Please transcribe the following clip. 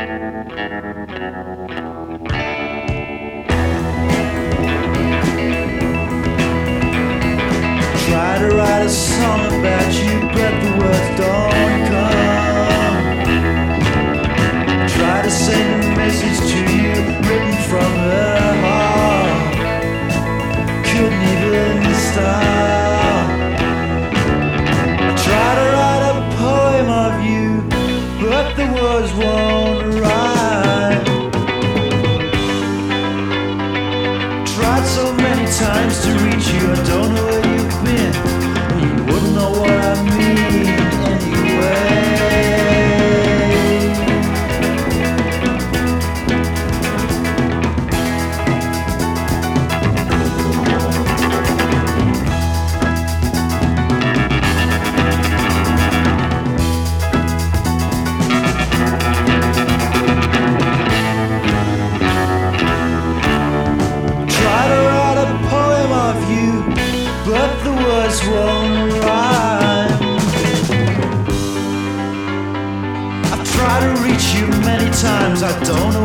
Try to write a song about you, but the words don't come. Try to send a message to you, written from her heart. Couldn't even start. Try to write a poem of you, but the words won't rhyme. Tried so many times to reach you, I don't know where you've been. You wouldn't know what I mean anyway. But the words won't rhyme. I've tried to reach you many times, I don't know